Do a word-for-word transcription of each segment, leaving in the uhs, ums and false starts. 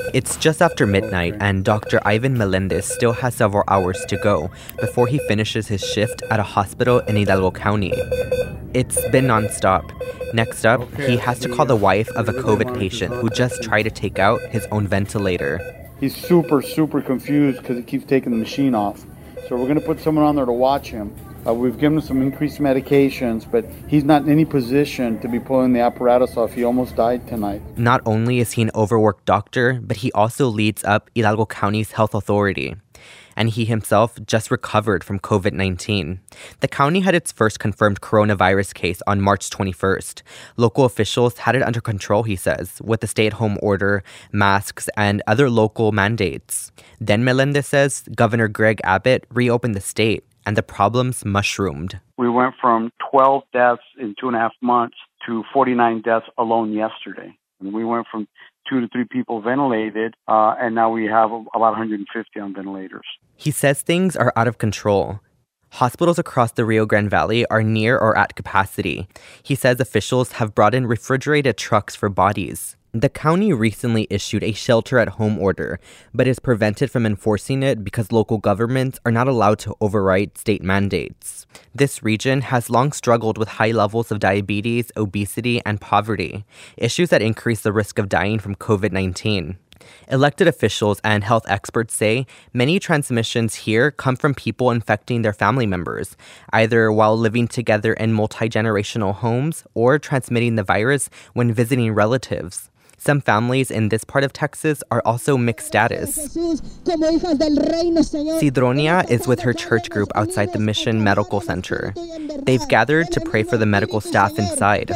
It's just after midnight, and Doctor Ivan Melendez still has several hours to go before he finishes his shift at a hospital in Hidalgo County. It's been nonstop. Next up, he has to call the wife of a COVID patient who just tried to take out his own ventilator. He's super, super confused because he keeps taking the machine off. So we're going to put someone on there to watch him. Uh, we've given him some increased medications, but he's not in any position to be pulling the apparatus off. He almost died tonight. Not only is he an overworked doctor, but he also leads up Hidalgo County's health authority. And he himself just recovered from COVID nineteen. The county had its first confirmed coronavirus case on March twenty-first. Local officials had it under control, he says, with the stay-at-home order, masks, and other local mandates. Then Melendez says Governor Greg Abbott reopened the state, and the problems mushroomed. We went from twelve deaths in two and a half months to forty-nine deaths alone yesterday. And we went from two to three people ventilated, uh, and now we have about one hundred fifty on ventilators. He says things are out of control. Hospitals across the Rio Grande Valley are near or at capacity. He says officials have brought in refrigerated trucks for bodies. The county recently issued a shelter-at-home order, but is prevented from enforcing it because local governments are not allowed to override state mandates. This region has long struggled with high levels of diabetes, obesity, and poverty, issues that increase the risk of dying from COVID nineteen. Elected officials and health experts say many transmissions here come from people infecting their family members, either while living together in multi-generational homes or transmitting the virus when visiting relatives. Some families in this part of Texas are also mixed status. Cidronia is with her church group outside the Mission Medical Center. They've gathered to pray for the medical staff inside.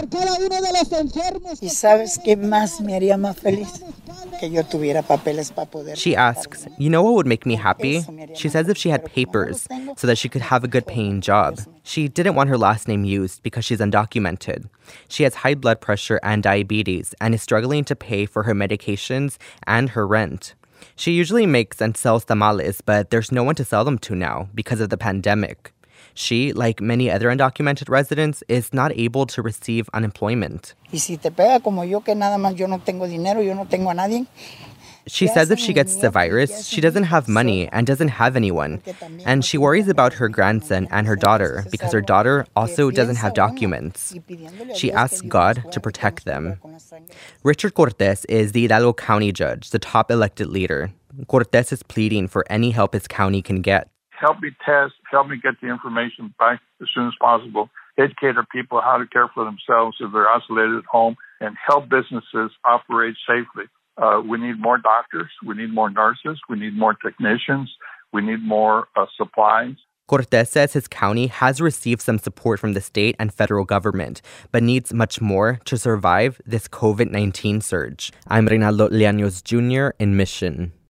She asks, you know what would make me happy? She says if she had papers so that she could have a good paying job. She didn't want her last name used because she's undocumented. She has high blood pressure and diabetes and is struggling to pay for her medications and her rent. She usually makes and sells tamales, but there's no one to sell them to now because of the pandemic. She, like many other undocumented residents, is not able to receive unemployment. She says if she gets the virus, she doesn't have money and doesn't have anyone. And she worries about her grandson and her daughter because her daughter also doesn't have documents. She asks God to protect them. Richard Cortez is the Hidalgo County judge, the top elected leader. Cortez is pleading for any help his county can get. Help me test, help me get the information back as soon as possible, educate our people how to care for themselves if they're isolated at home, and help businesses operate safely. Uh, we need more doctors, we need more nurses, we need more technicians, we need more uh, supplies. Cortez says his county has received some support from the state and federal government, but needs much more to survive this COVID nineteen surge. I'm Reynaldo Llanos Junior in Mission.